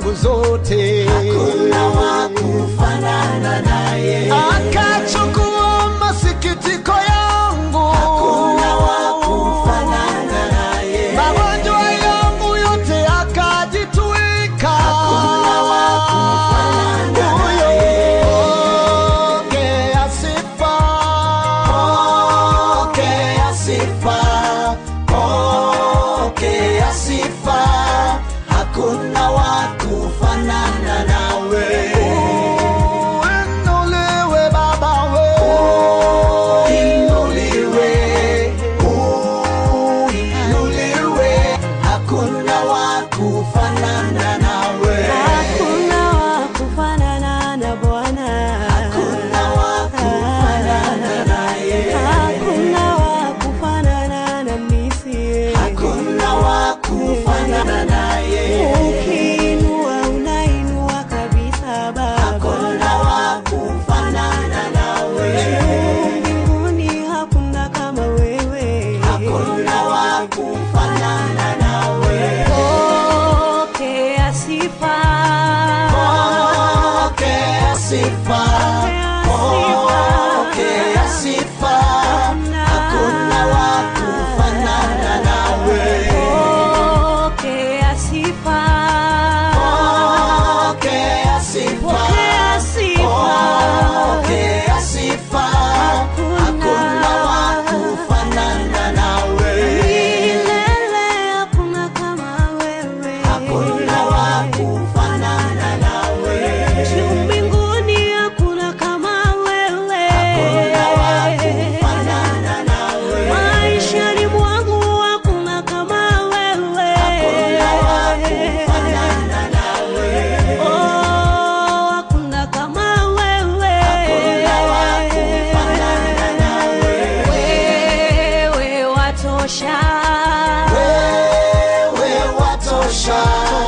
siku zote. Hakuna wa kufanana naye. Akachukua masikitiko yangu. Hakuna wa kufanana naye. Magonjwa yangu yote akajitwika. Hakuna wa kufanana naye. Pokea sifa, Pokea sifa, pokea sifa. Hakuna wa kufanana nawe. uinuliwe Baba we. Inuliwe, uinuliwe. Hakuna wa kufanana nawe. Hakuna wa kufanana na Bwana. Hakuna wa kufanana naye. Hakuna wa kufanana na Misi. Hakuna wa kufanana naye. Ukiinua unainua kabisa Baba. Hakuna wa kufanana nawe. Mbinguni hakuna kama wewe. Hakuna wa kufanana nawe. Pokea sifa. Pokea sifa, pokea sifa. Hakuna wa kufanana nawe. Pokea sifa. Pokea sifa, Pokea sifa. pokea sifa. Hakuna wa kufanana nawe. Milele hakuna kama wewe. Hakuna wa kufanana nawe. Juu mbinguni hakuna kama wewe. Hakuna wa kufanana nawe. Maishani mwangu hakuna kama wewe. Hakuna wa kufanana nawe. Oh, hakuna kama wewe. Hakuna wa kufanana nawe. Wewe watosha. Wewe watosha,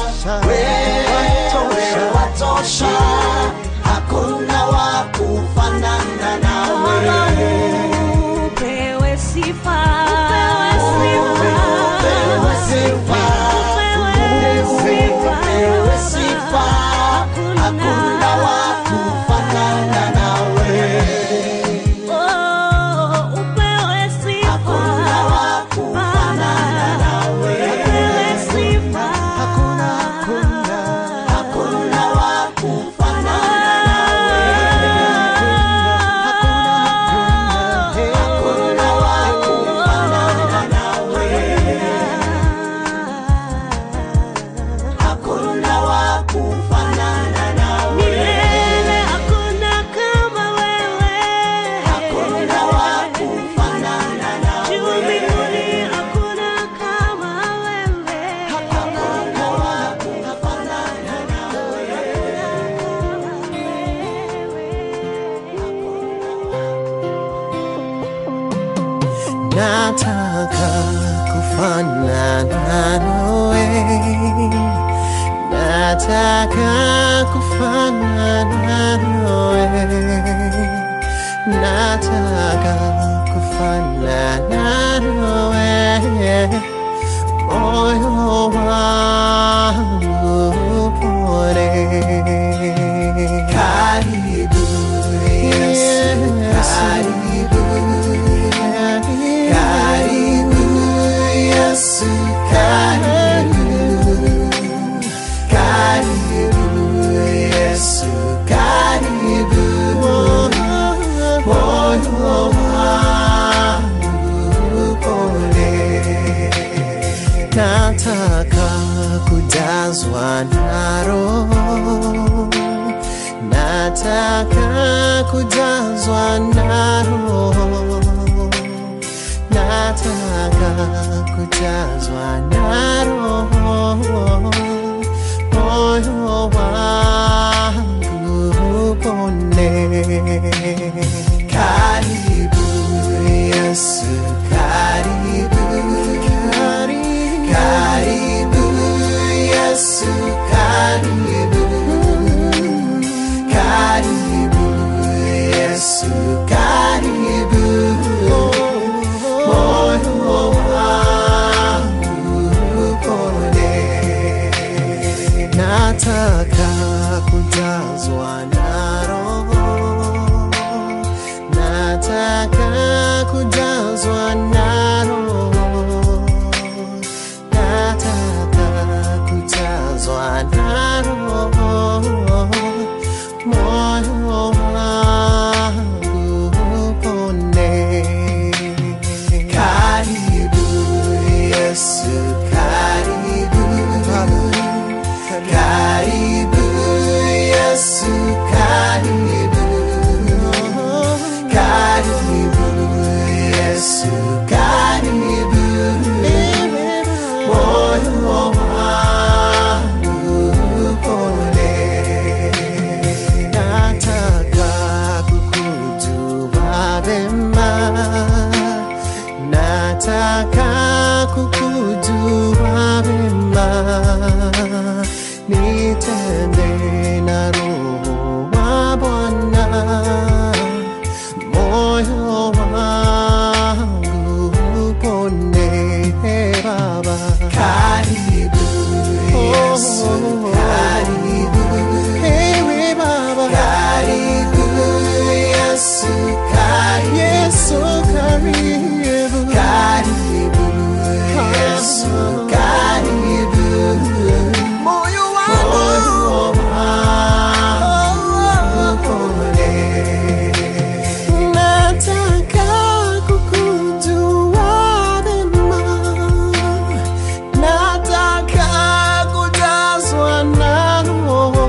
wewe watosha. Hakuna wa kufanana nawe. Upewe sifa. Upewe sifa, upewe sifa. Hakuna wa kufanana nawe. Oh, upewe sifa. Hakuna wa kufanana nawe. Upewe sifa. Hakuna wa kufanana nawe. Hakuna wa kufanana nawe. Hakuna wa kufanana nawe. Milele hakuna kama wewe. Hakuna wa kufanana nawe. Juu mbinguni hakuna kama wewe. Hakuna wa kufanana nawe. Nataka kufanana nawe. Nataka kufanana nawe. Nataka kufanana nawe. Moyo wangu upone. Karibu Yesu, karibu. Karibu Yesu, karibu. Karibu Yesu, karibu. Moyo wangu pole. Nataka kujazwa na Roho. Nataka kujazwa na Roho. Nataka kujazwa na Roho. Moyo wangu upone. Karibu Yesu, karibu. Karibu Yesu, karibu. Karibu Yesu, karibu. Moyo wangu upone. nataka kujazwa na Roho, nataka kujazwa na Roho, nataka kujazwa na Roho, moyo wangu upone. Karibu Yesu, karibu, karibu Yesu, karibu, karibu Yesu, karibu, moyo wangu upone. Nataka kukujua vema, nataka kukujua vema, nitembee na Roho wa Bwana, moyo wangu upone. Baba, Karibu Yesu, karibu, ewe Baba, karibu Yesu, karibu, Yesu karibu, karibu Yesu, karibu, moyo wangu upone. nataka kukujua vema, nataka kujazwa na Roho,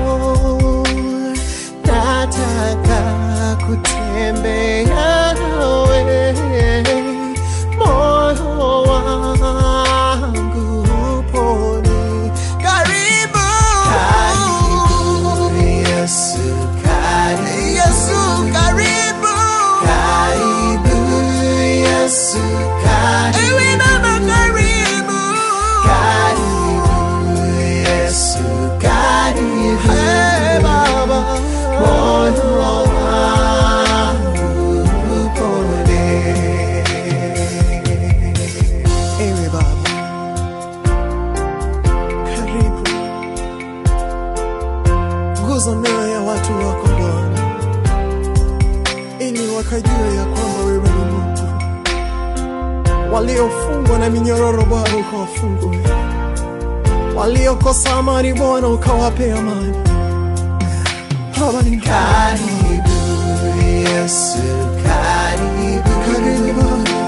nataka kutembea nawe, moyo wangu upone. Karibu, Karibu Yesu, karibu, Yesu karibu, karibu Yesu, karibu, ewe Baba karibu, karibu Yesu, karibu, hey Baba, moyo wangu upone. ewe Baba karibu, guza mioyo ya watu wako Bwana, ili wakajue ya kwamba wewe ni Mungu. Waliofungwa na minyororo Bwana ukawafungue, waliokosa amani Bwana ukawape amani. Baba ni Karibu Yesu, karibu, karibu,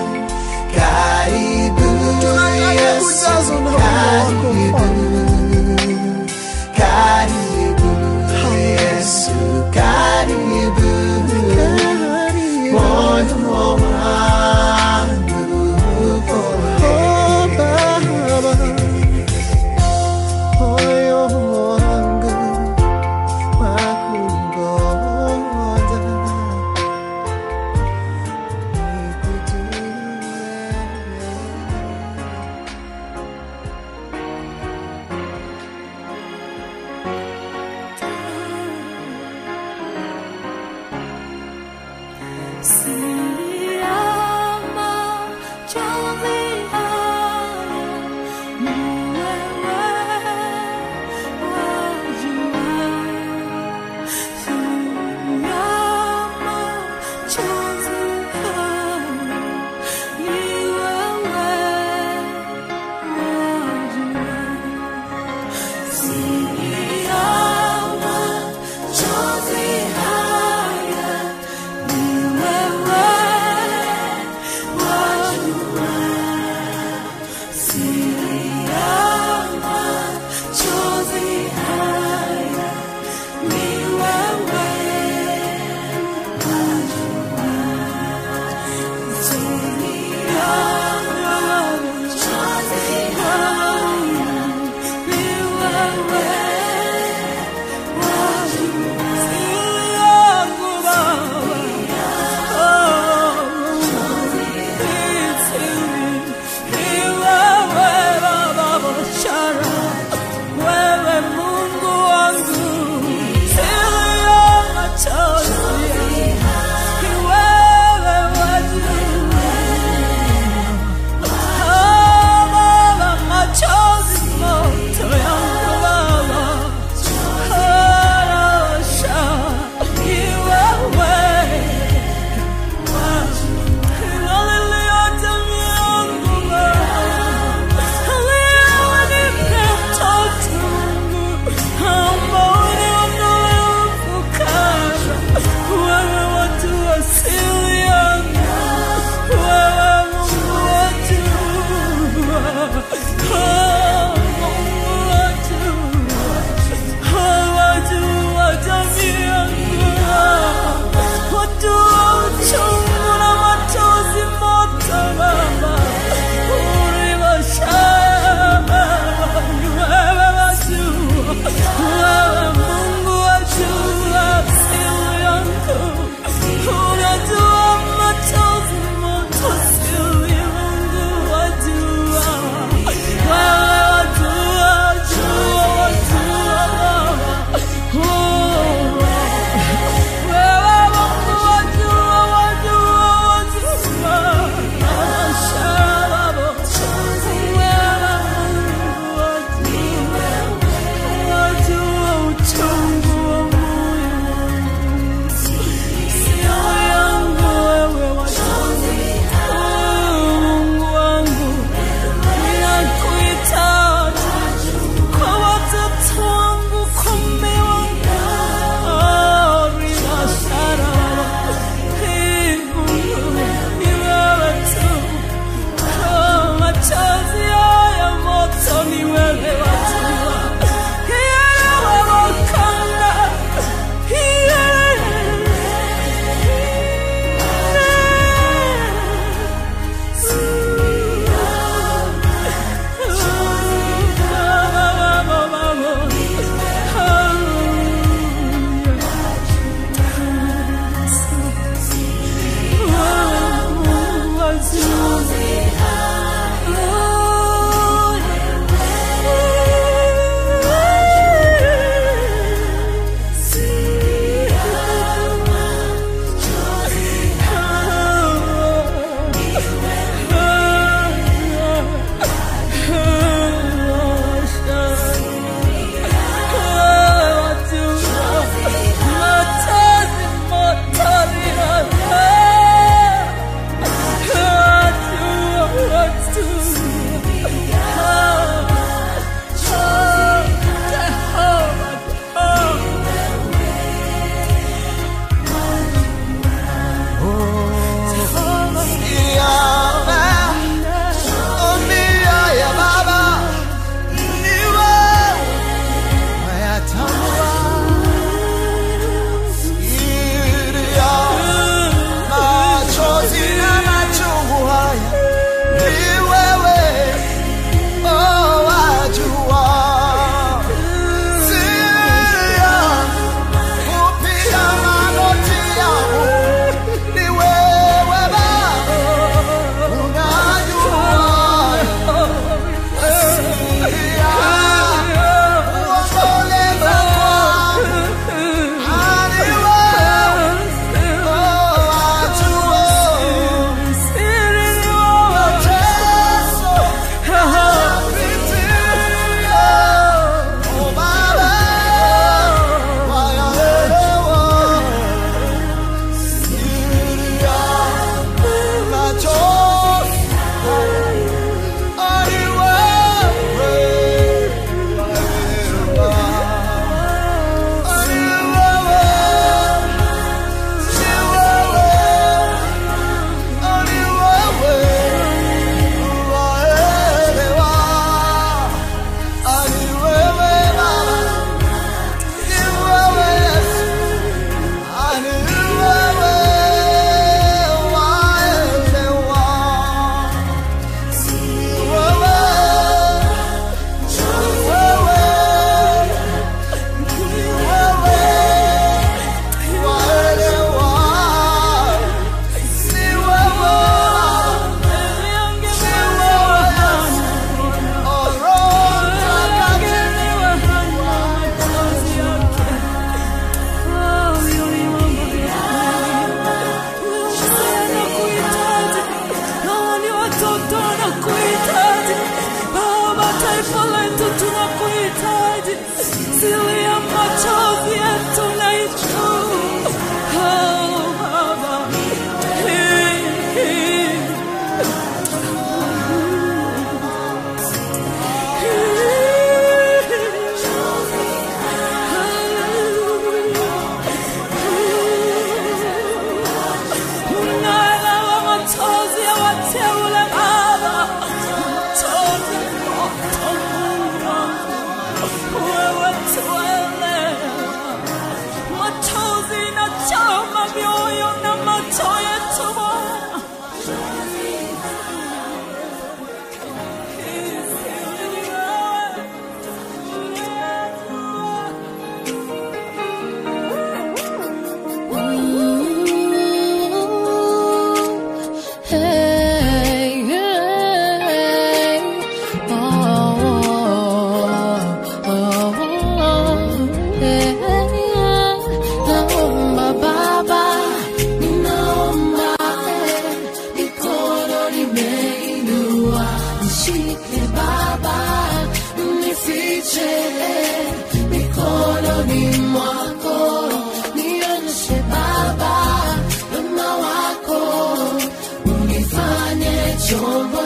karibu tunataka Yesu, kujazwa na Roho wako Bwana. karibu Yesu, karibu, moyo wangu upone. Oh Baba, moyo wangu wakungoja, nikujue.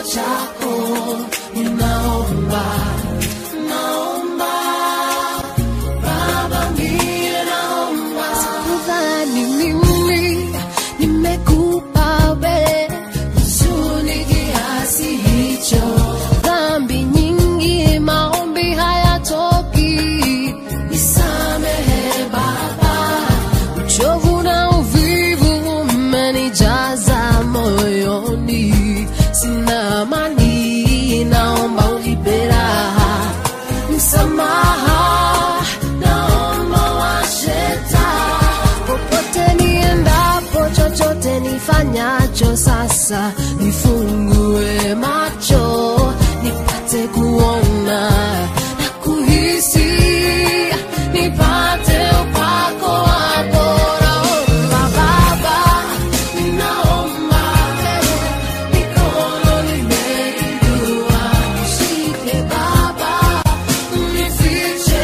chako. Ninaomba, naomba Baba, mimi naomba. Sikudhani mimi nimekupa wewe huzuni kiasi hicho, dhambi nyingi, maombi hayatoki. Nisamehe Baba, uchovu na uvivu umenijaza moyoni, sina amani, naomba unipe raha. Msamaha naomba washeta, popote niendapo, chochote nifanyacho sasa, nifungue macho nipate kuona na kuhisi, nipate upako wako. Naomba Baba, ninaomba mikono nimeinua, nishike Baba, unifiche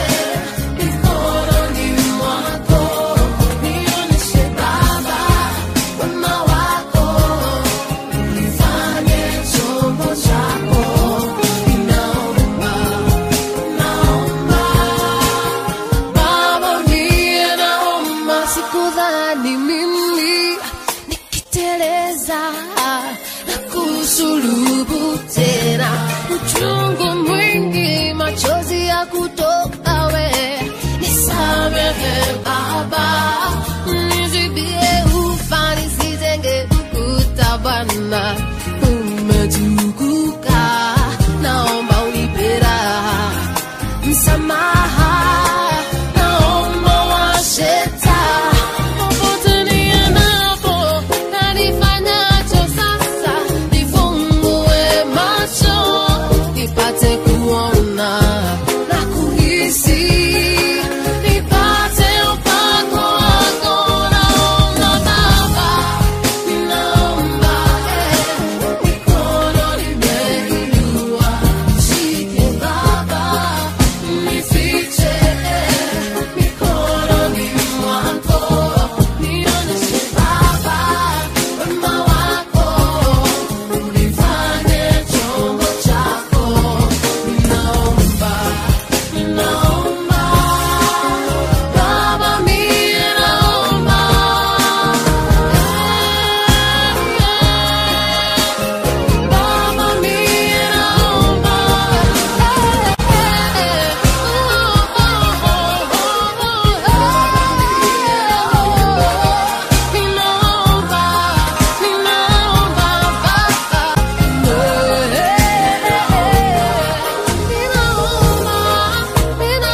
mikononi mwako, nionyeshe Baba wema wako, nifanye chombo chako. Ninaomba, naomba Baba, mie naomba. Sikudhani mimi nikiteleza na kusulubu tena, uchungu mwingi, machozi ya kutoka we. Nisamehe Baba, nizibie ufa, nisijenge ukuta Bwana, umetukuka, naomba unipe raha. Msamaha naomba washeta, popote niendapo na nifanyacho sasa, nifungue macho nipate kuona na kuhisi, nipate upako wako. Naomba Baba, ninaomba mikono nimeinua, nishike Baba, unifiche mikononi mwako, nionyeshe Baba wema wako, unifanye chombo chako. Ninaomba, ninaomba Baba, mie naomba. Baba, mie naomba. Ninaomba, ninaomba Baba, ninaomba, ninaomba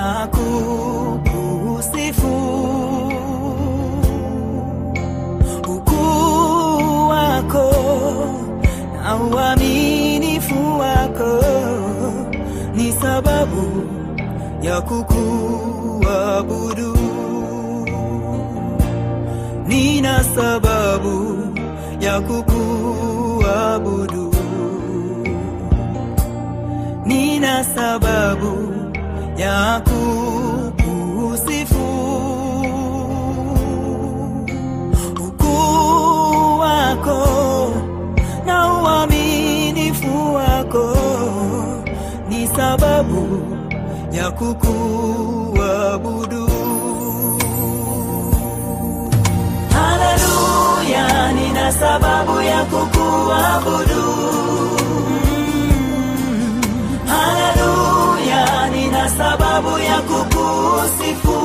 ya kukusifu. Ukuu wako na uaminifu wako ni sababu ya kukuabudu. Nina sababu ya kukuabudu. Nina sababu ya kukusifu. Ukuu wako na uaminifu wako ni sababu ya kukuabudu. Haleluya, nina sababu ya kukuabudu. Haleluya, nina sababu ya kukusifu.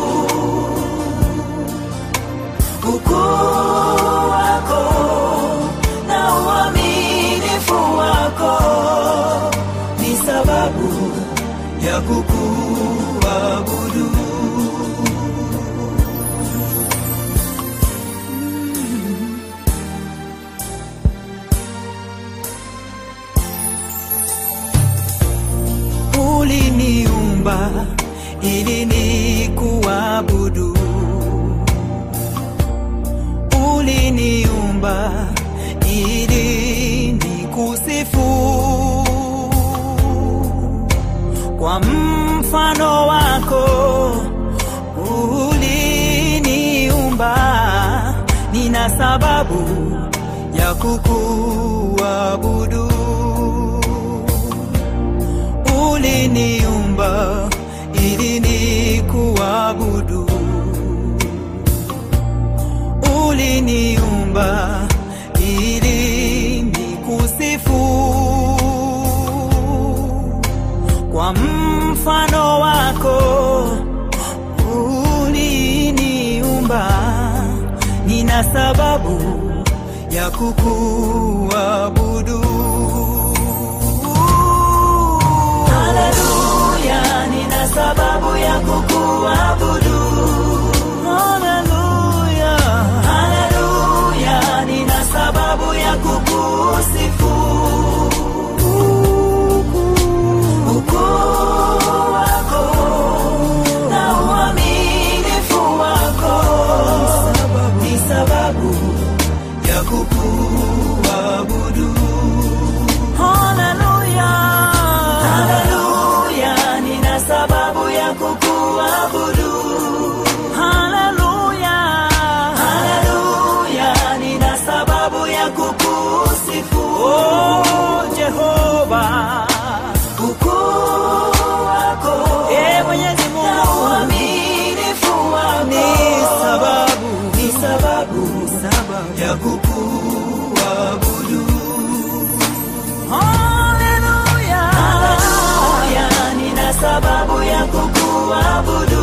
Ukuu wako na uaminifu wako ni sababu ya kukuabudu. Uliniumba ili nikuabudu. Uliniumba ili nikusifu. Kwa mfano wako uliniumba, nina sababu ya kukuabudu. Uliniumba ili nikuabudu. Uliniumba ili nikusifu. Kwa mfano wako uliniumba, nina sababu ya kukuabudu. Haleluya, nina sababu ya kukuabudu. Haleluya, haleluya, nina sababu ya kukusifu. Ukuu wako na uaminifu wako ni sababu ya kukuabudu. Haleluya, haleluya, nina sababu ya kukuabudu. Haleluya, haleluya, nina sababu ya kukusifu. Oh Jehova, ukuu wako Mwenyezi Mungu na uaminifu wako ni sababu ya kukuabudu. Haleluya, haleluya, nina sababu ya kukuabudu.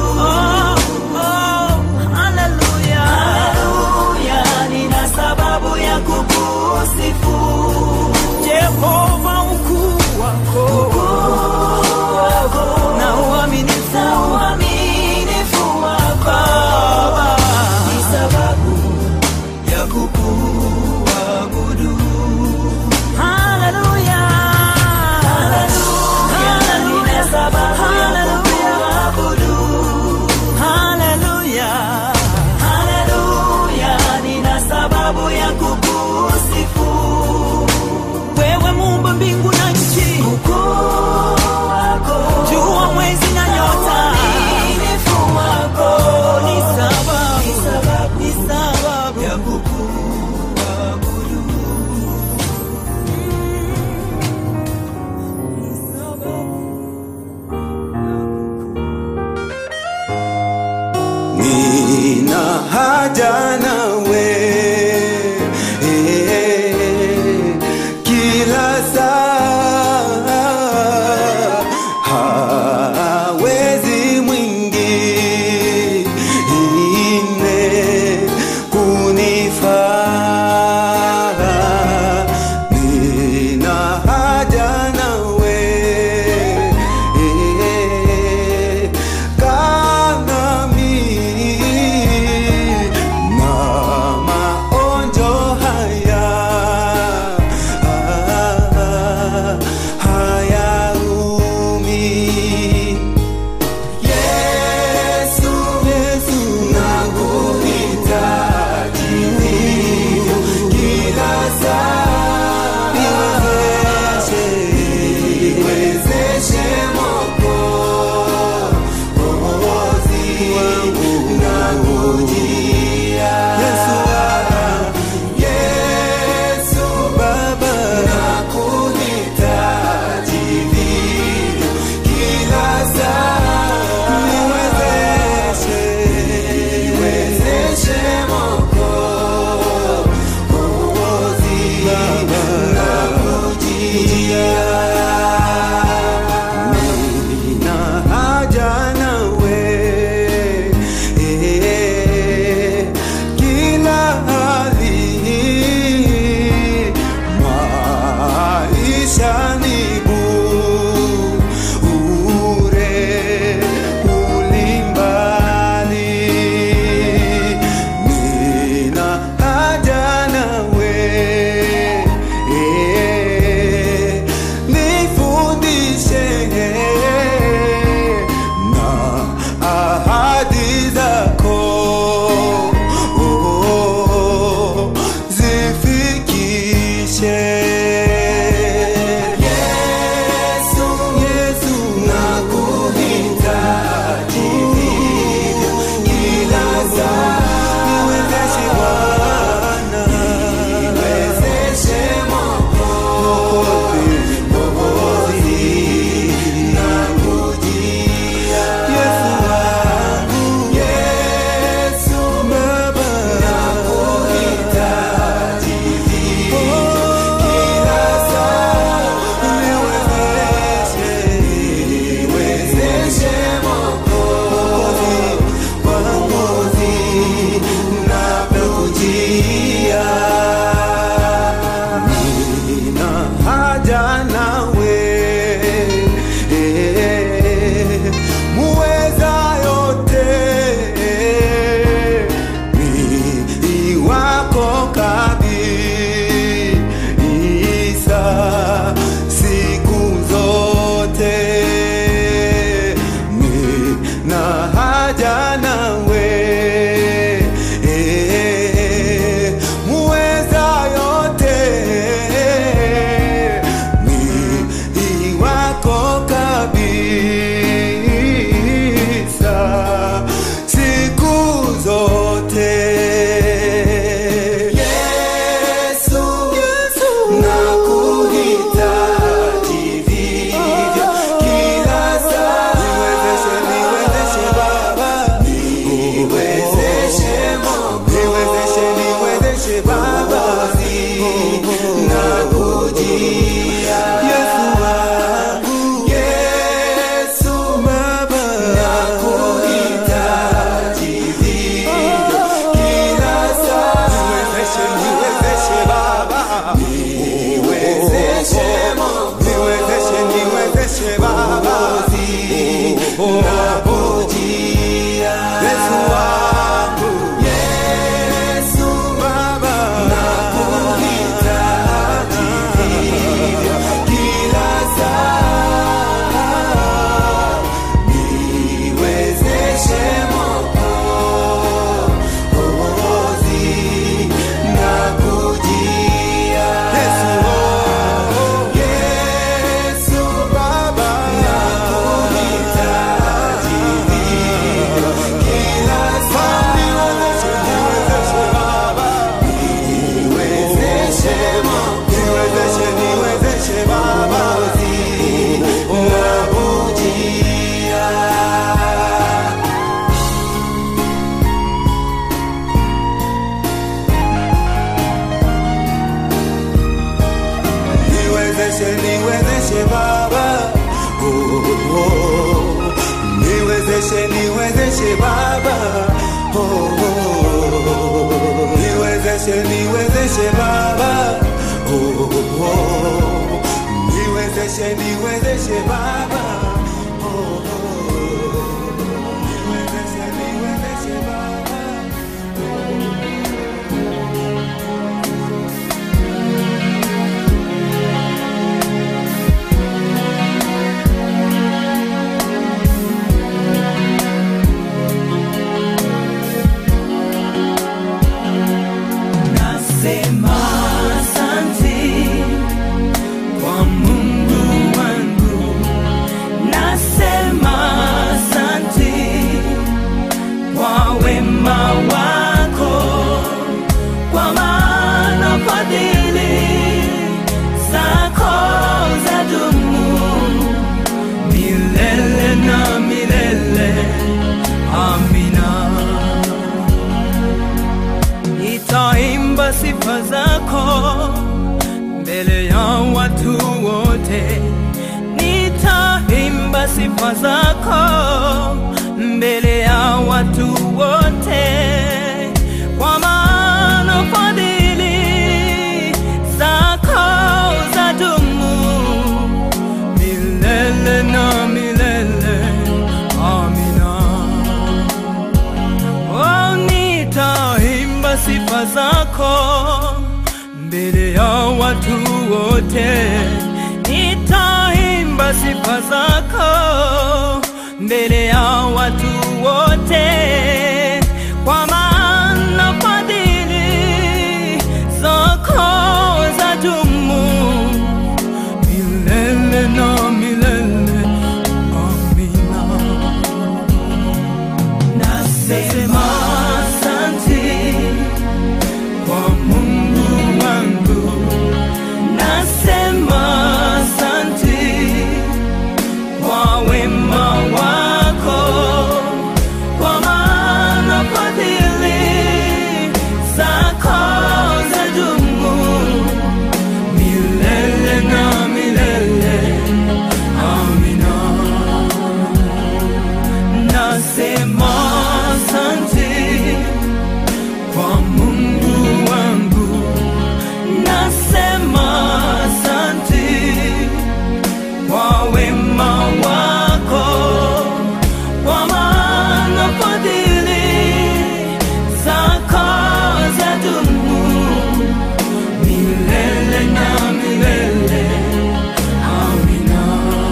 Haleluya, haleluya, nina sababu ya kukusifu. Jehova, ukuu wako na uaminifu wako ni sababu ya kukuabudu. Haleluya, haleluya, nina sababu ya kukuabudu. Haleluya, haleluya, nina sababu ya kukusifu. Wewe Muumba mbingu na nchi, ukuu wako, jua, mwezi na nyota, uaminifu wako ni sababu ya kukuabudu. Nina haja nawe kila saa, hawezi mwingine kunifaa. Nina haja nawe niwezeshe Baba, niwezeshe Baba, niwezeshe Baba, niwezeshe Baba. Sifa zako mbele ya watu wote, nitaimba sifa zako mbele ya watu wote, kwa maana fadhili zako zadumu milele na milele. Amina. Oh, nitaimba sifa zako mbele ya watu wote, nitaimba sifa zako mbele ya watu wote, kwa maana fadhili zako zadumu milele na milele. Amina. Nasema asante kwa Mungu wangu, nasema asante kwa wema wako, kwa maana fadhili zako zadumu milele na milele. Amina. Nasema asante kwa Mungu wangu, nasema asante kwa wema wako, kwa maana fadhili zako zadumu milele na milele. Amina.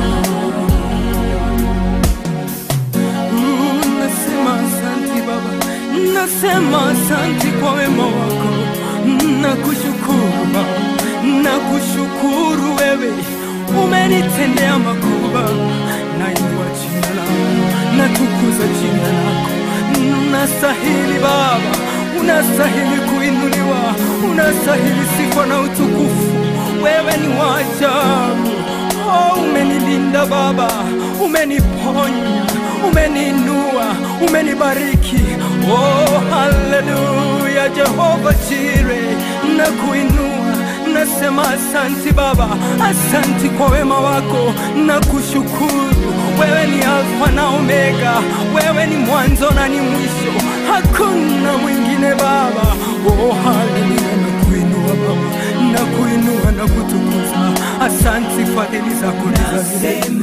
Nasema asante Baba, nasema asante kwa wema wako, nakushukuru Baba, nakushukuru wewe umenitendea makubwa. Nainua jina lako, natukuza jina lako. Unastahili Baba, unastahili kuinuliwa, unastahili sifa na utukufu. Wewe ni wa ajabu. Oh, umenilinda Baba, umeniponya, umeniinua, umenibariki. Oh, haleluya. Jehova Jireh, nakuinua, nasema asante Baba, asante kwa wema wako, nakushukuru. Wewe ni Alfa na Omega, wewe ni mwanzo na ni mwisho, hakuna mwingine Baba. Oh, haleluya. Nakuinua Baba, nakuinua na kutukuza. Asante, fadhili zako ni za milele.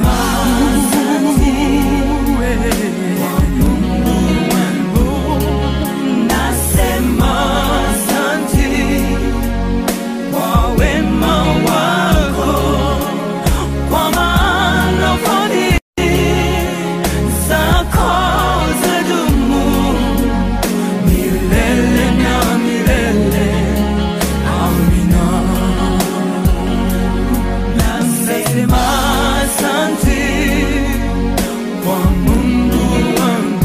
Nasema asante kwa wema wako, kwa maana fadhili zako zadumu milele na milele. Amina. Nasema asante kwa Mungu wangu,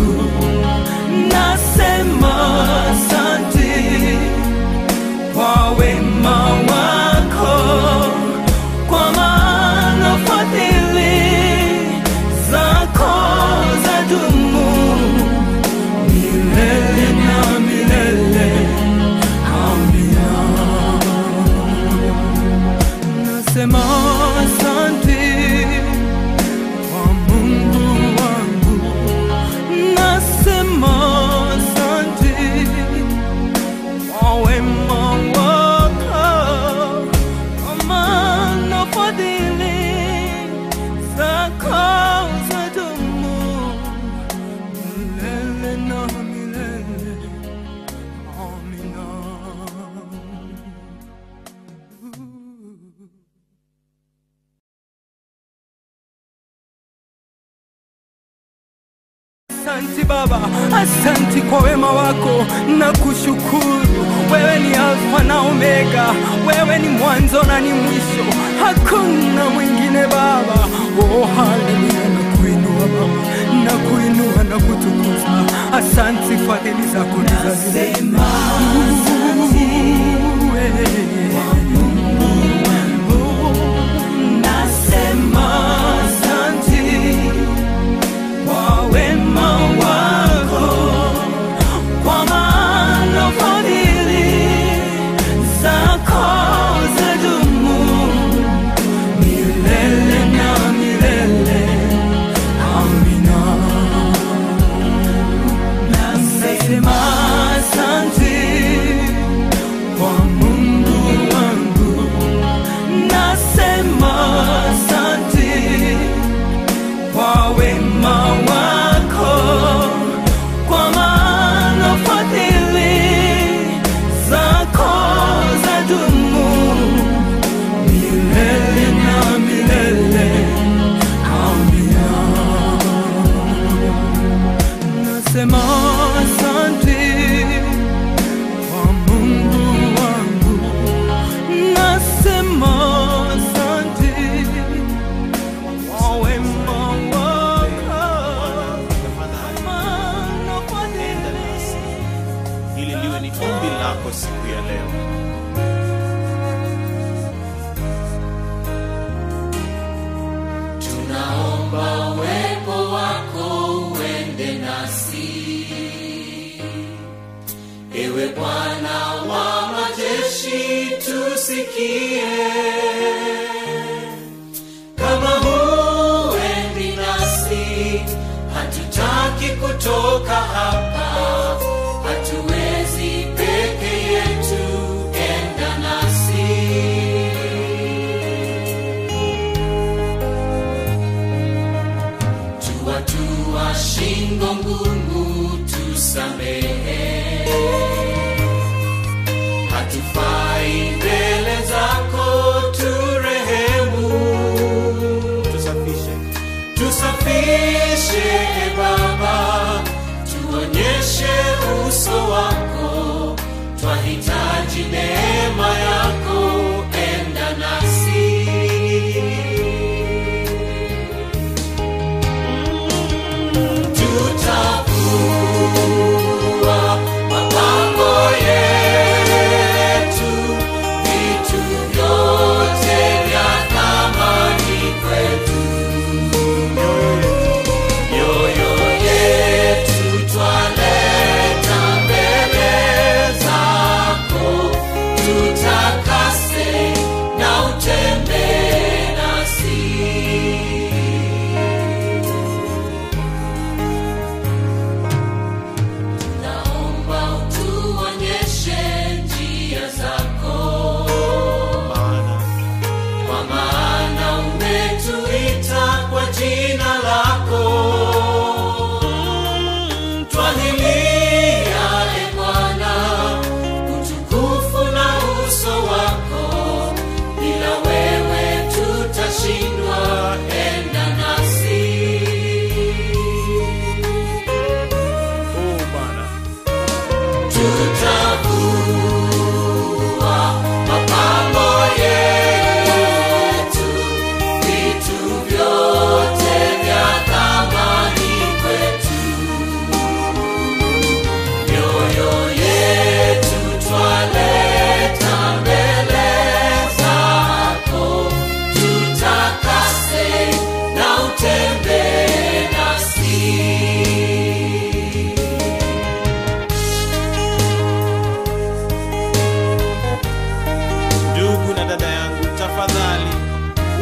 Nasema asante kwa Mungu wangu, nasema asante kwa wema wako, kwa maana fadhili zako zadumu milele na milele. Amina. Asante Baba, asante kwa wema wako na kushukuru. Wewe ni Alfa na Omega, wewe ni mwanzo na ni mwisho, hakuna mwingine Baba. Oh, haleluya, na kuinua Baba, na kuinua na kutukuza. Asante, fadhili zako ni za milele. Nasema asante kwa wema wako, kwa maana fadhili zako zadumu milele na milele. Amina. Nasema asante kwa Mungu wangu, nasema asante kwa wema wako, kwa maana fadhili zako zadumu milele na milele. Amina. Nasema asante kwa Mungu wangu, nasema asante kwa wema wako, kwa maana fadhili. Hili liwe ni ombi lako siku ya leo. Tunaomba uwepo wako uende nasi, ewe Bwana wa majeshi, tusikie. Kama huendi nasi, hatutaki kutoka hapa, hatuwezi peke yetu, enda nasi. Tuwatua shingo ngumu, tusamehe, hatufai mbele zako, turehemu. Tusafishe Baba, tuonyeshe uso wako, twahitaji neema yako, enda nasi. Tutakuwa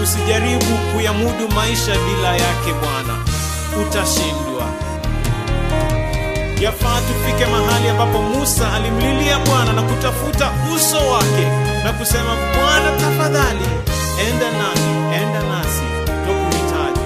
usijaribu kuyamudu maisha bila yake Bwana, utashindwa. Yafaa tufike mahali ambapo Musa alimlilia Bwana na kutafuta uso wake na kusema, Bwana tafadhali, enda nasi, tukuhitaji.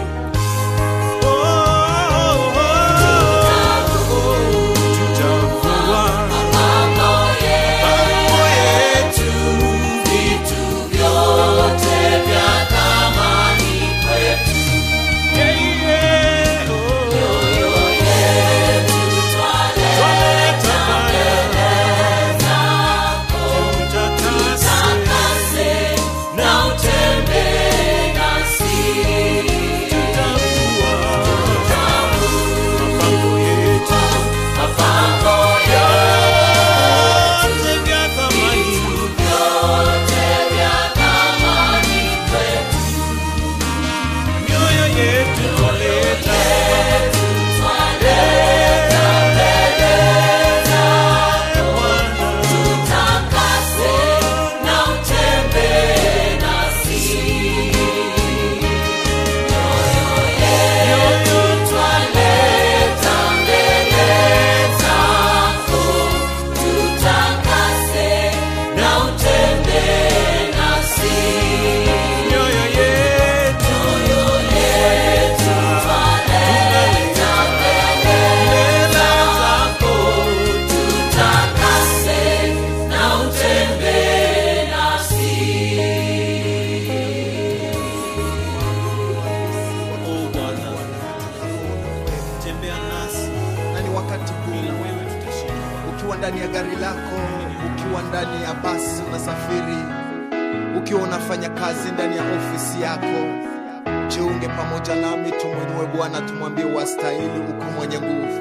ndani ya gari lako, ukiwa ndani ya basi unasafiri, ukiwa unafanya kazi ndani ya ofisi yako, jiunge pamoja nami tumwinue Bwana, tumwambie wastahili, uko mwenye nguvu.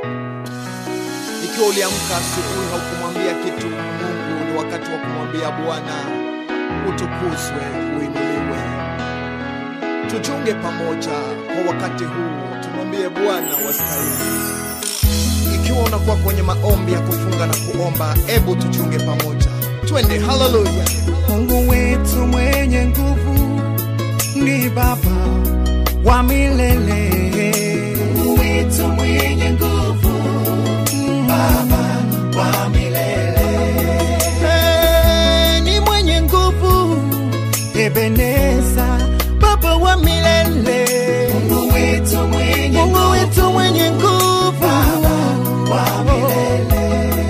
Ikiwa uliamka asubuhi haukumwambia kitu Mungu, ni wakati wa kumwambia Bwana utukuzwe, uinuliwe. Tujiunge pamoja kwa wakati huu, tumwambie Bwana wastahili. Ikiwa unakuwa kwenye maombi ya kufunga na kuomba, hebu tujiunge pamoja. Twende, hallelujah. Mungu wetu mwenye nguvu ni Baba wa milele. Mungu wetu mwenye nguvu, Baba wa milele. Ni mwenye nguvu, Ebeneza, Baba wa milele. Mungu wetu mwenye nguvu, Baba wa milele.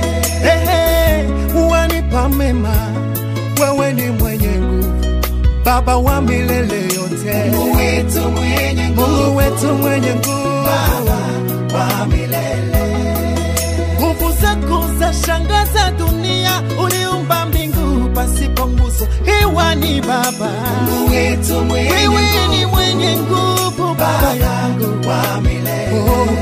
Wanipa mema, wewe ni mwenye nguvu, Baba wa milele yote. Mungu wetu mwenye nguvu, Mungu wetu mwenye nguvu, Baba wa milele. Nguvu zako za shangaza dunia, uliumba mbingu pasipo nguzo, hewa ni Baba. Mungu wetu mwenye nguvu, wewe ni mwenye nguvu, Baba yangu wa milele.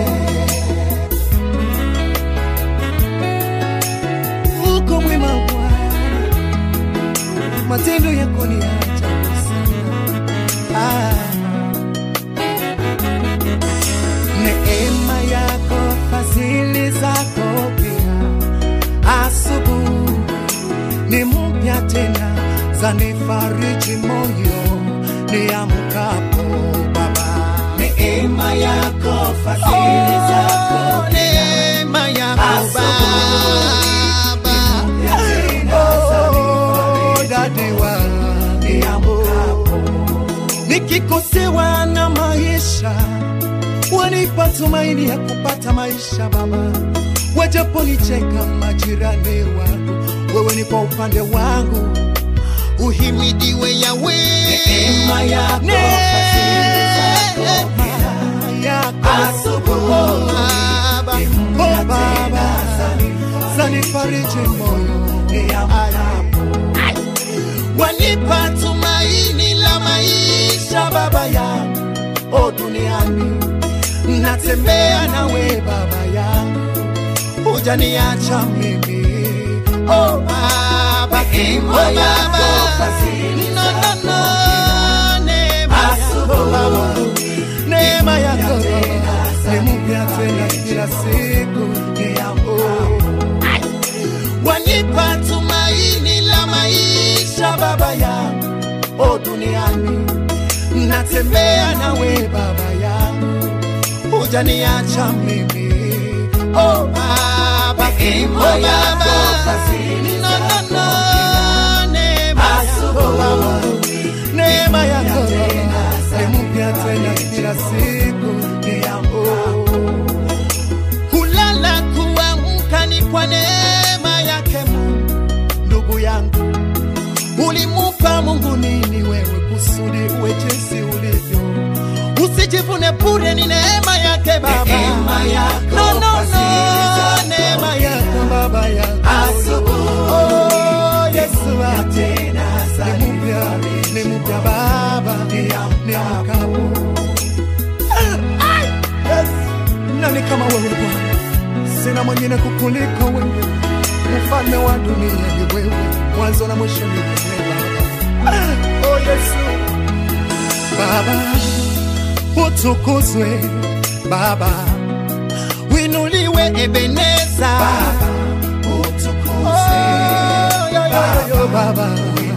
Uko mwema Bwana, matendo yako ni ajabu sana. Neema yako, fadhili zako pia, asubuhi ni mpya tena, zanifariji moyo niamkapo Baba. Neema yako, fadhili zako pia, neema yako Baba, dadiwa niamkapo. Nikikosewa na maisha, wanipa tumaini ya kupata maisha Baba. Wajaponicheka majirani wangu, wewe ni kwa upande wangu. Uhimidiwe Yahwe. Neema yako, fadhili zako pia, asubuhi Baba, oh Baba, zanifariji moyo niamkapo. Wanipa tumaini la maisha Baba yangu, o duniani natembea nawe Baba yangu, hujaniacha mimi, oh Baba, neema yako, fadhili zako pia, asubuhi neema yako ni mpya tena kila siku. Wanipa tumaini la maisha Baba yangu, o duniani natembea nawe baba yangu, hujaniacha mimi. Oh baba, oh baba, neema yako ni mpya tena kila siku. Kulala kuamka ni kwa neema yake Mungu. Ndugu yangu, ulimupa Mungu nini wewe kusudi uwe jinsi ulivyo? Usijivune bure, ni neema yake baba. Neema yako, no, no, no. Neema yako baba yangu. Oh Yesu atena ni mpya baba, ni mkabu. Yes. Nani kama wewe Bwana? Sina mwingine kukuliko wewe. Mfalme wa dunia ni wewe, mwanzo na mwisho ni wewe baba. Oh Yesu baba, utukuzwe baba, winuliwe Ebeneza baba, utukuzwe baba,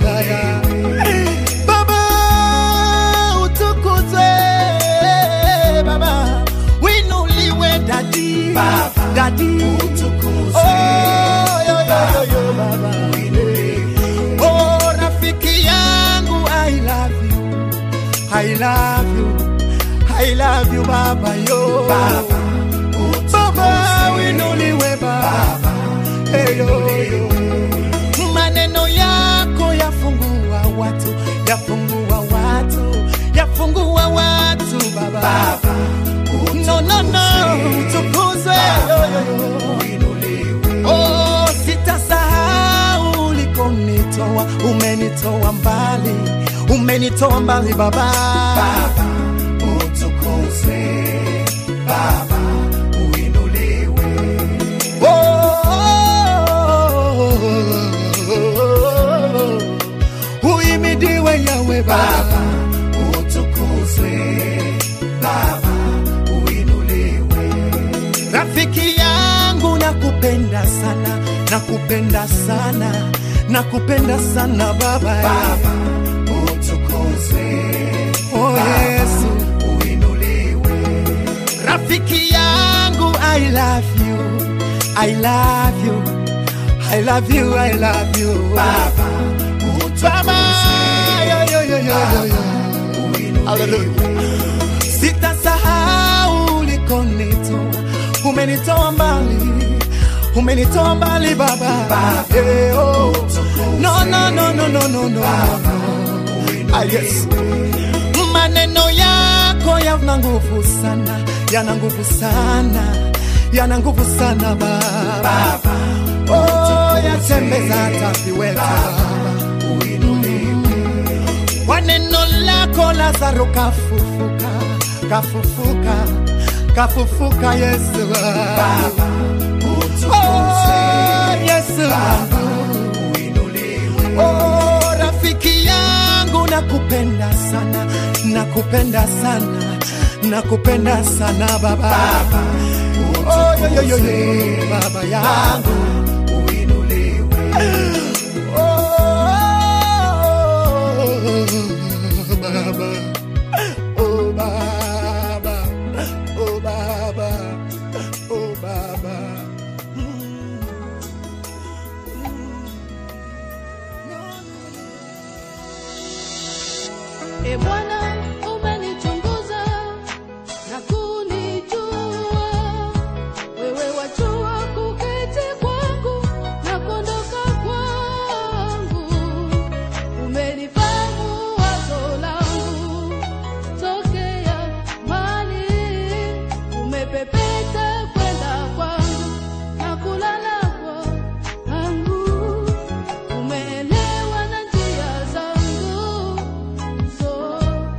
baba utukuzwe baba, winuliwe dadi baba, dadi utukuzwe baba, winuliwe. Oh rafiki yangu, I love you, I love you, I love you baba yo baba, baba winuliwe baba, hey yo. Maneno yako yafungua watu, yafungua watu, yafungua watu baba, baba no no no, utukuzwe winuliwe. Oh sitasahau ulikonitoa, umenitoa mbali, umenitoa mbali baba, baba utukuzwe baba, uinuliwe. Uimidiwe Yahweh baba, utukuzwe baba, uinuliwe. Rafiki yangu nakupenda sana, nakupenda sana, nakupenda sana baba, baba utukuzwe. Oh Yesu rafiki yangu, I love you, I love you, I love you, I love you baba, baba yo yo yo yo yo. Hallelujah. Sitasahau ulikonitoa, umenitoa mbali, umenitoa mbali baba, baba. Hey, oh. No no no no no no no. Ah, yes. Maneno yako yana nguvu sana, yana nguvu sana, yana nguvu sana baba, baba. Oh yatembeza hata viwete baba, uinuliwe. Kwa neno lako Lazaro kafufuka, kafufuka, kafufuka Yesu baba, utukuzwe Yesu baba, uinuliwe. Oh rafiki yangu nakupenda sana, nakupenda sana, nakupenda sana baba, baba oh yo yo yo baba yangu, uinuliwe. Oh baba, oh baba, oh baba, oh baba. E Bwana, umenichunguza na kunijua. Wewe wajua kuketi kwangu na kuondoka kwangu. Umenifahamu wazo langu tokea mbali. Umepepeta kwenda kwangu na kulala kwangu. Umeelewa na njia zangu zote.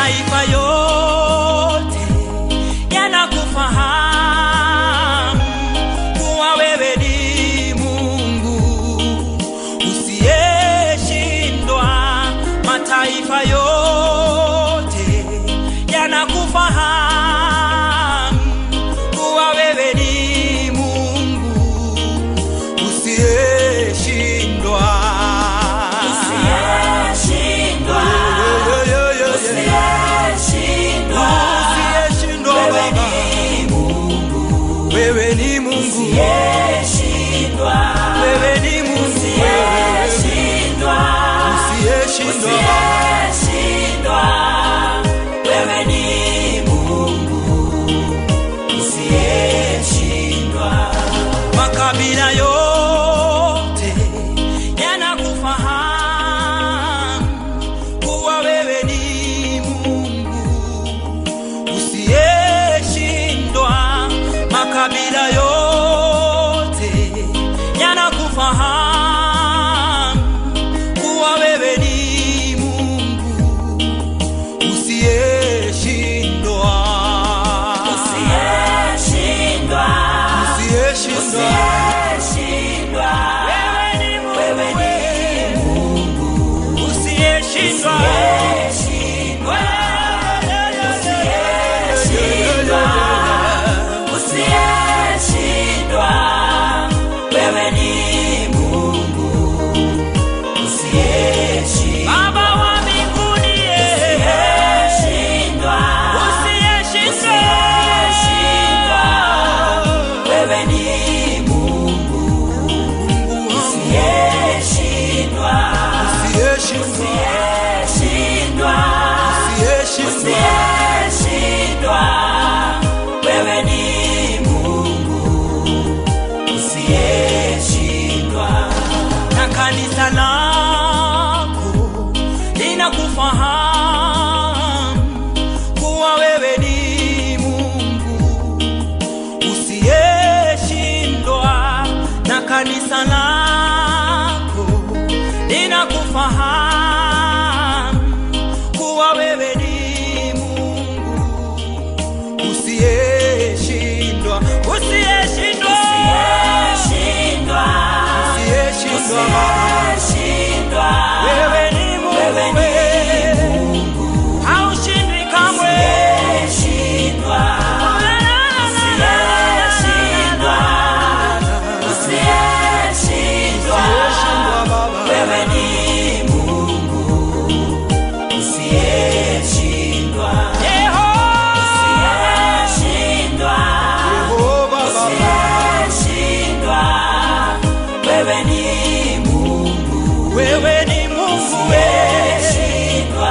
mataifa yote yanakufahamu kuwa wewe ni Mungu usiyeshindwa. Mataifa yote yanakufahamu kuwa wewe ni Mungu usiyeshindwa. Wewe ni Mungu usiyeshindwa. Wewe ni Mungu usiyeshindwa. Wewe ni Mungu usiyeshindwa. Makabila yote yanakufahamu kuwa wewe ni Mungu usiyeshindwa. Makabila yote yanakufahamu kuwa wewe ni Mungu usiyeshindwa. Usiyeshindwa. Usiyeshindwa. Wewe ni Mungu usiyeshindwa. Usiyeshindwa. Usiyeshindwa. Wewe ni Mungu usiyeshindwa. Baba wa mbinguni usiyeshindwa. Usiyeshindwa. Wewe ni Mungu usiyeshindwa. Usiyeshindwa. Usiyeshindwa. Wewe ni Mungu usiyeshindwa. Na kanisa lako linakufahamu kuwa wewe ni Mungu usiyeshindwa. Na kanisa lako linakufahamu kuwa wewe ni Mungu usiyeshindwa. Usiyeshindwa. Usiyeshindwa. Wewe ni Mungu haushindwi kamwe. Usiyeshindwa. Usiyeshindwa. Wewe ni Mungu usiyeshindwa. Usiyeshindwa. Usiyeshindwa. Wewe ni Mungu. Wewe ni Mungu usiyeshindwa.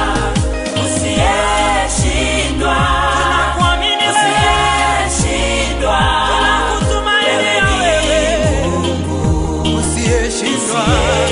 Usiyeshindwa. Tunakuamini wewe. Usiyeshindwa. Tunakutumainia wewe. Mungu usiyeshindwa.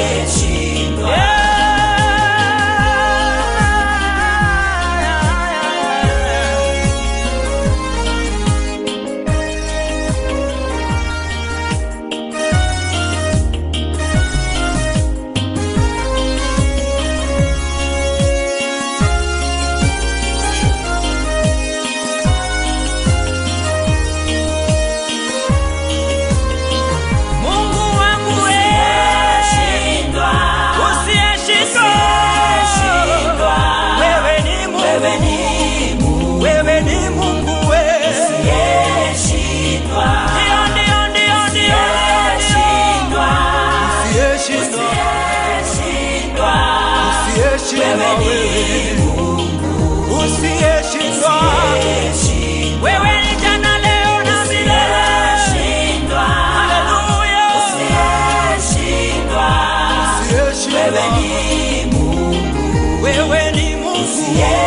Wewe ni jana, leo na milele. Haleluya. Wewe ni Mungu. Wewe ni Mungu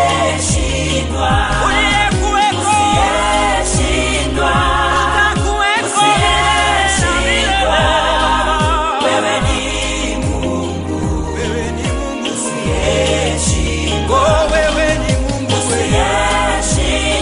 uliyekuweko, utakuweko milele na milele. Wewe ni Mungu. Wewe ni Mungu usiyeshindwa. Oh, wewe ni Mungu usiyeshindwa.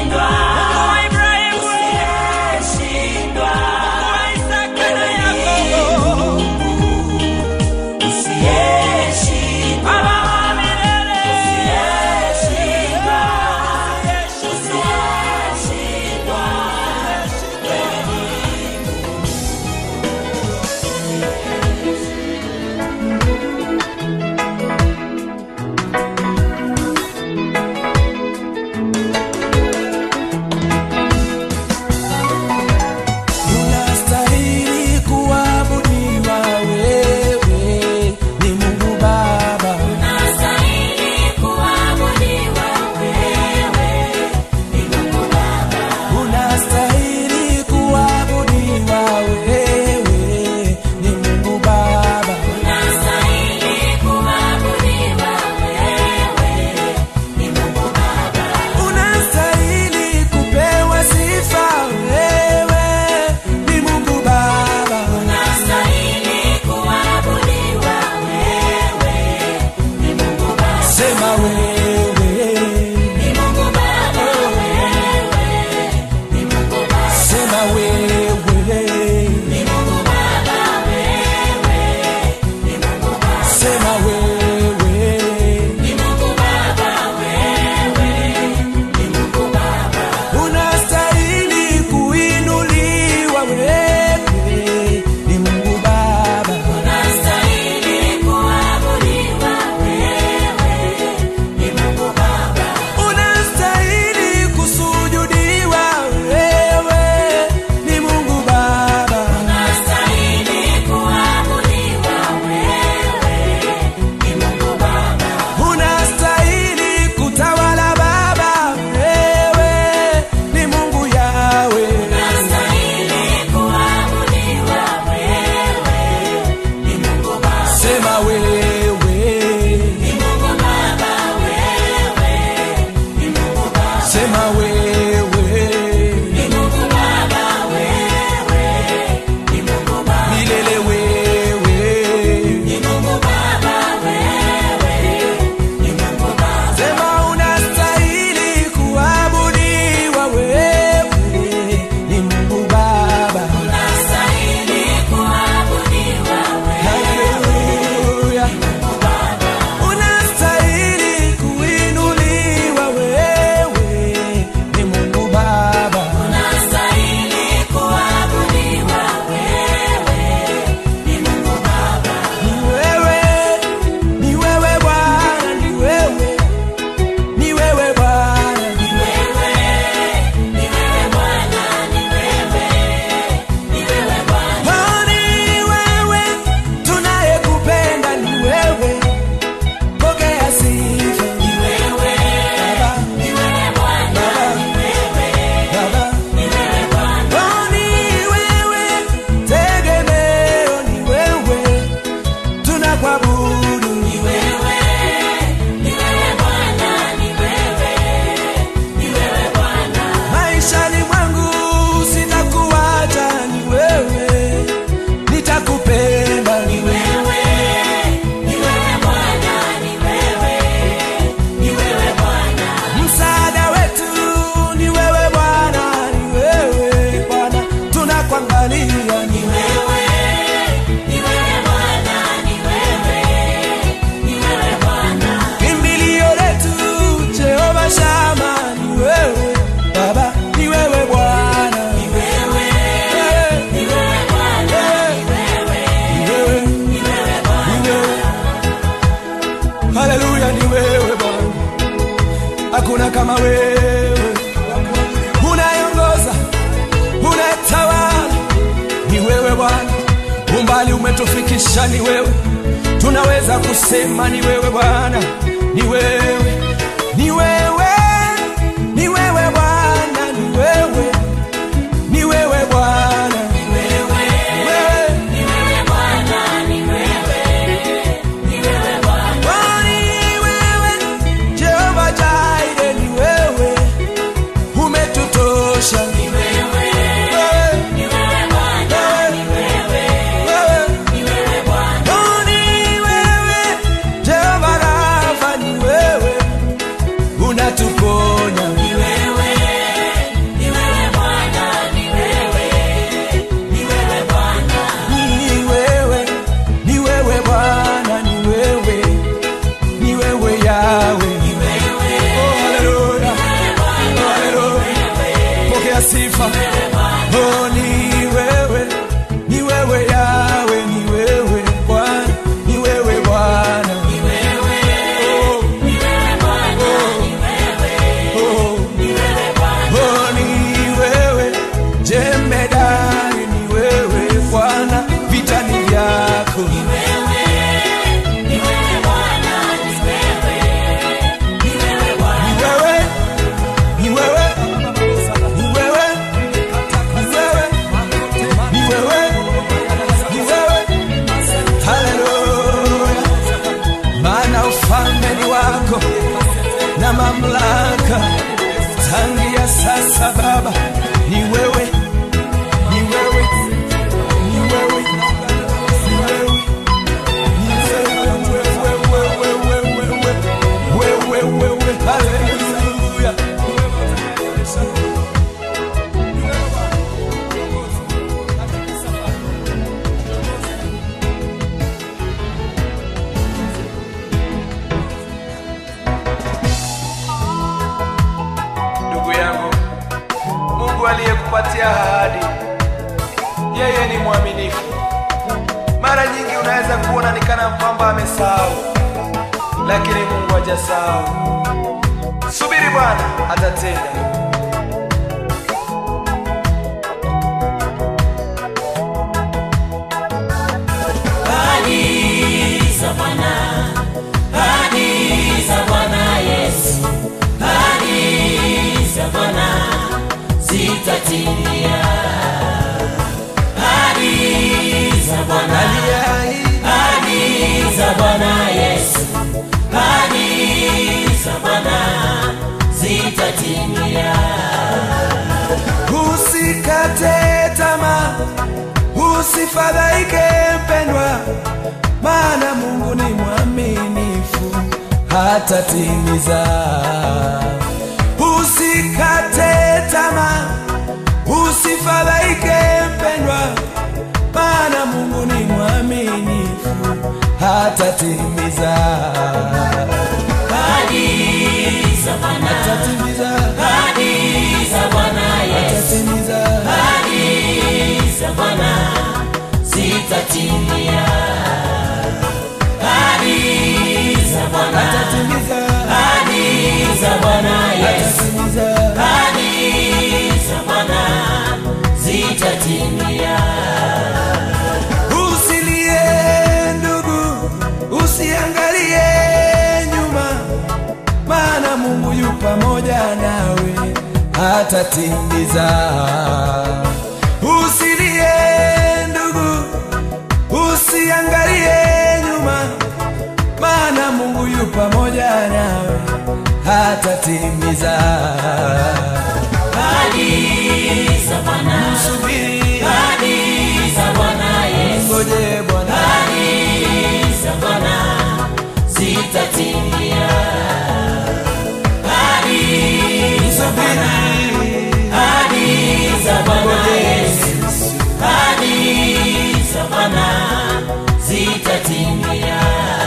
ni wewe Bwana, hakuna kama wewe. Unaongoza, unatawala, ni wewe Bwana. Umbali umetufikisha ni wewe, tunaweza kusema ni wewe Bwana, ni wewe, ni wewe, ni wewe Bwana, ni wewe, ni wewe Bwana, ni wewe, ni wewe Bwana, ni wewe, ni wewe Bwana, ni wewe Jehova Jireh, ni wewe umetutosha, ni wewe, ni wewe Bwana, ni wewe, ni wewe Bwana, ni wewe Jehova Rafa, ni wewe unatuponya, ni wewe, ni wewe Bwana, ni wewe, ni wewe Bwana, ni wewe, ni wewe Bwana, ni wewe, ni wewe Yahweh, ni wewe, oh haleluya, haleluya, pokea sifa, oh ni wewe, ni wewe Yahweh, ni wewe Bwana, ni wewe Bwana, ni wewe, oh ni wewe Bwana, ni wewe, oh ni wewe Bwana, oh ni wewe jemedari, ni wewe Bwana, vita ni vyako, ni wewe, ni wewe Bwana, ni wewe, ni wewe Bwana, ni wewe, ni wewe, ni wewe, ni wewe, ni wewe, haleluya. Maana ufalme ni wako na mamlaka tangia sasa Baba, ni wewe, ni wewe, ni wewe, ni wewe, wewe, haleluya. Ndugu yangu, Mungu aliyekupatia ahadi, yeye ni mwaminifu. Mara nyingi unaweza kuona ni kana kwamba amesahau, lakini Mungu hajasahau. Subiri, Bwana atatenda. Ahadi za Bwana, ahadi za Bwana Yesu, ahadi za Bwana zitatimia. Ahadi za Bwana, ahadi za Bwana Yesu, ahadi za Bwana zitatimia. Usikate tamaa, usifadhaike mpendwa, maana Mungu ni mwaminifu, hatatimiza. Usikate tamaa, usifadhaike mpendwa, maana Mungu ni mwaminifu, hatatimiza. Ahadi za Bwana, Hatatimiza. ahadi za Bwana Yesu, Hatatimiza. ahadi za Bwana zitatimia. Ahadi za Bwana, Hatatimiza. ahadi za Bwana Yesu, Hatatimiza. ahadi za Bwana zitatimia. Usilie ndugu, usiangalie nyuma, maana Mungu yu pamoja nawe, hatatimiza. Usilie ndugu, usiangalie nyuma, maana Mungu yu pamoja nawe, hatatimiza. Ahadi za Bwana, Subiri, ahadi za Bwana Yesu, ngoje Bwana, ahadi za Bwana zitatimia. Ahadi za Bwana, ahadi za Bwana Yesu, ahadi za Bwana zitatimia.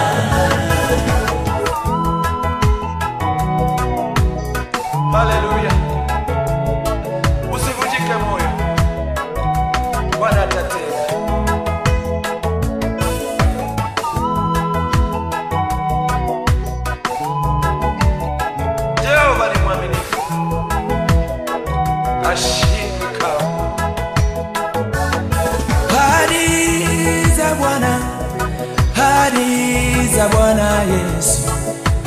haleluya. Usivunjike moyo, Bwana atatenda.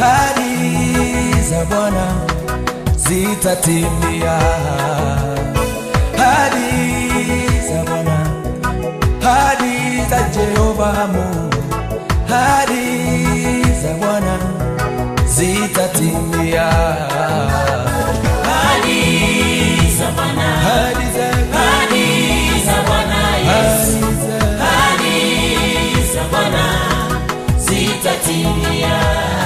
ahadi za Bwana zitatimia, ahadi za Bwana, ahadi za Jehova Mungu, ahadi za Bwana zitatimia, ahadi za Bwana, ahadi za Bwana Yesu, ahadi za Bwana zitatimia,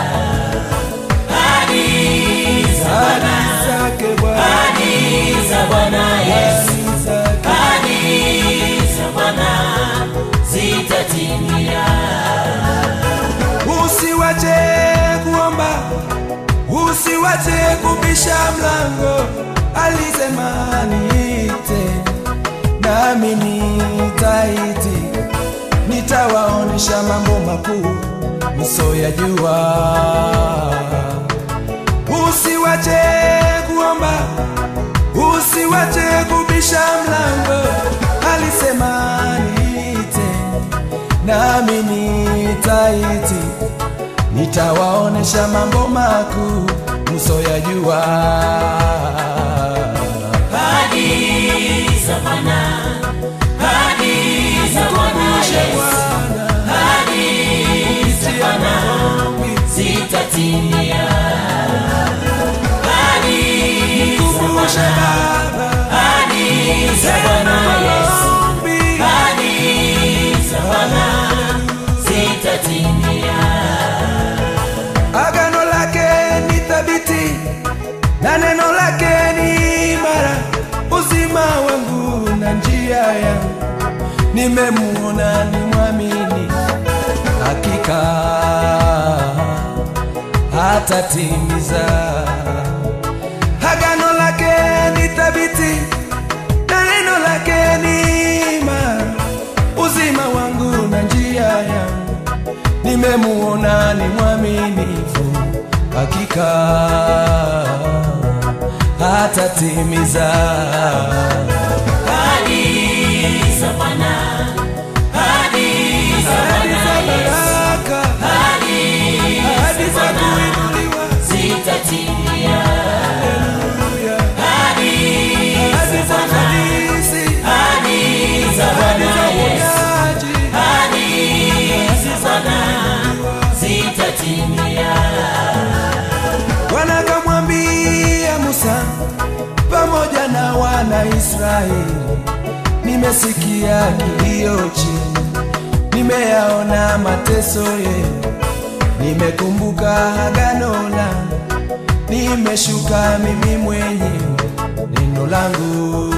ahadi za Bwana, ahadi za Bwana Yesu, ahadi za Bwana zitatimia. Usiwache kuomba, usiwache kubisha mlango. Alisema niite, nami nitaiti, nitawaonesha mambo makuu msoyajua. Usiwache kuomba, usiwache kubisha mlango. Alisema niite, nami nitaiti, nitawaonesha mambo makuu msoyajua. Ahadi za Bwana, ahadi za Bwana Yesu, ahadi za Bwana zitatimia, ahadi za Bwana, ahadi za Bwana Yesu, ahadi za Bwana zitatimia. Agano lake ni thabiti na neno lake ni imara, uzima wangu na njia yangu, nimemuona ni mwamini, hakika hatatimiza. Agano lake ni thabiti na neno lake ni imara, uzima wangu na njia yangu, nimemuona ni mwaminifu, hakika hatatimiza. Ahadi za Bwana, ahadi za Bwana Yesu, ahadi za kuinuliwa zitatimia, ahadi za Bwana, ahadi za Bwana Yesu, ahadi za Bwana zitatimia. Bwana akamwambia Musa pamoja na wana Israeli, nimesikia kilio chenu, nimeyaona mateso yenu, nimekumbuka agano langu, nimeshuka mimi mwenyewe, neno langu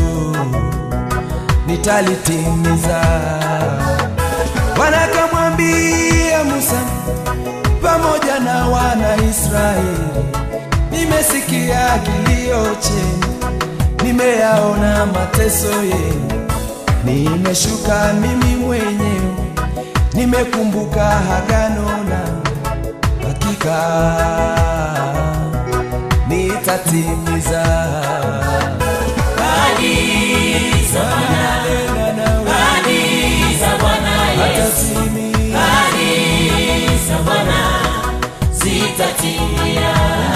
nitalitimiza. Bwana akamwambia Musa pamoja na wana Israeli, nimesikia kilio chenu, nimeyaona mateso yenu, nimeshuka mimi mwenyewe, nimekumbuka agano langu, hakika nitatimiza. Ahadi za Bwana, ahadi za Bwana Yesu, ahadi za Bwana zitatimia,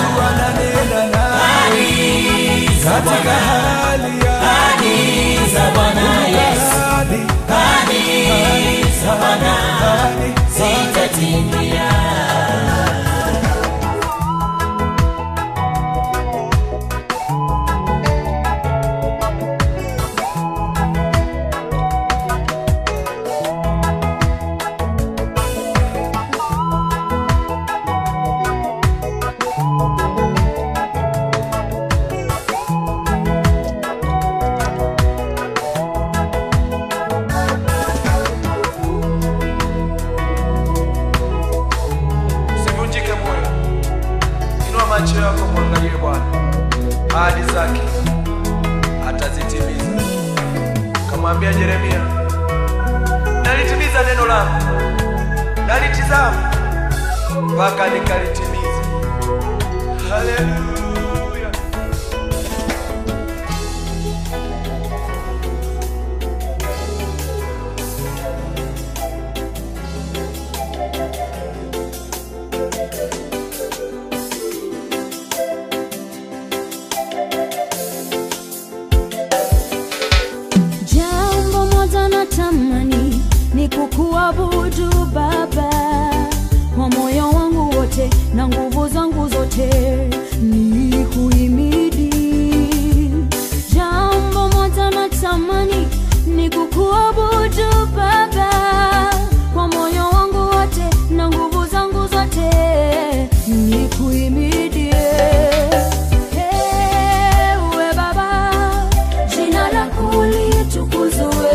ahadi za Bwana, ahadi za Bwana Yesu, ahadi za Bwana zitatimia. Usivunjike moyo, inua macho yako mwangalie Bwana, ahadi zake atazitimiza. Kamwambia Yeremia, nalitimiza neno langu, nalitizama mpaka nikalitimiza. Haleluya. na nguvu zangu zote nikuhimidi. Jambo moja natamani ni kukuabudu Baba, kwa moyo wangu wote na nguvu zangu zote nikuhimidi. Ewe Baba, jina lako litukuzwe.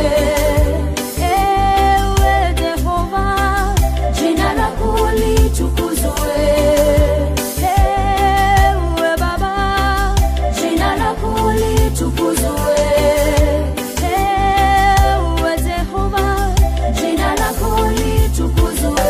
Ewe Jehova, jina lako litukuzwe. Ewe Baba, jina lako litukuzwe. Ewe Jehova, jina lako litukuzwe.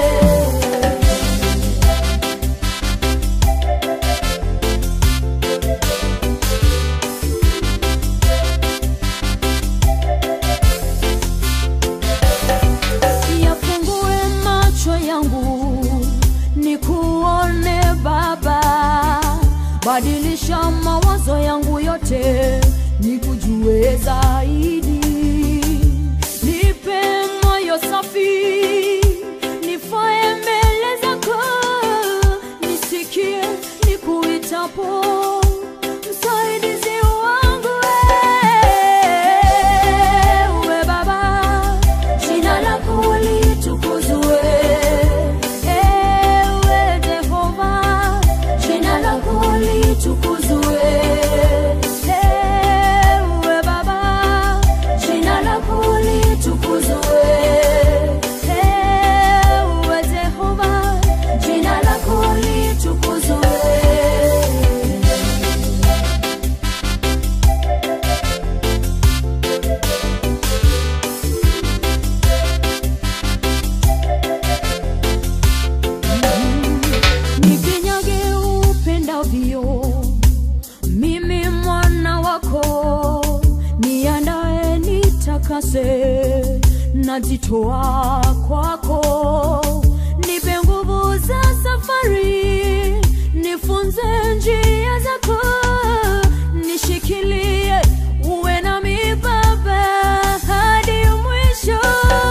Yafungue macho yangu nikuone Baba, badilisha mawazo yangu yote nikujue zaidi. Nipe moyo safi nifae mbele zako, nisikie nikuitapo msaidizi wangu. Ewe Baba, jina lako litukuzwe. Ewe Jehova, jina lako litukuzwe. Ewe Baba, jina lako litukuzwe. Ewe Jehova, jina lako litukuzwe. Nipinyage upendavyo, mimi mwana wako, niandae nitakase, najitoa kwako. Nipe nguvu za safari, nifunze njia zako, nishikilie uwe nami Baba hadi mwisho.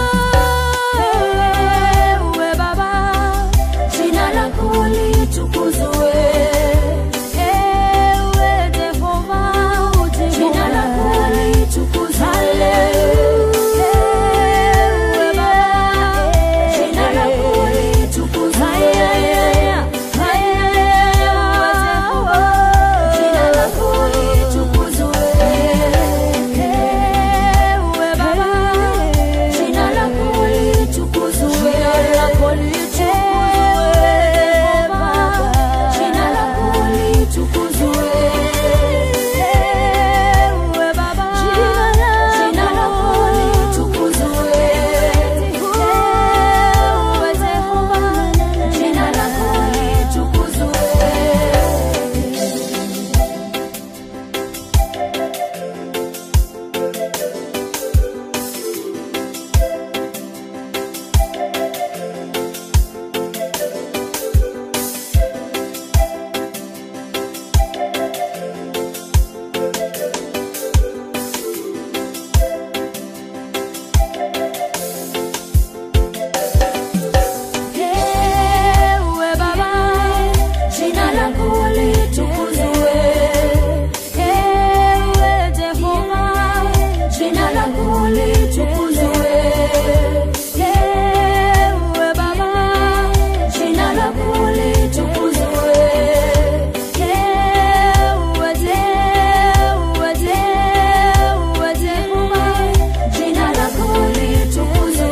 Ewe Baba, jina lako litukuzwe. Ewe Jehova, jina lako litukuzwe. Ewe Baba, jina lako litukuzwe. Jina lako litukuzwe. Ewe Baba, jina lako litukuzwe. Jina lako litukuzwe. Jina lako litukuzwe. Ewe Baba, jina lako litukuzwe. Ewe Jehova, jina lako litukuzwe. Ewe Baba, jina lako litukuzwe. Ewe Jehova, jina lako litukuzwe. Ewe Baba, jina lako litukuzwe. Ewe Jehova, jina lako litukuzwe.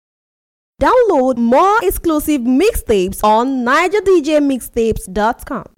Download more exclusive mixtapes on NigerDJMixtapes.com.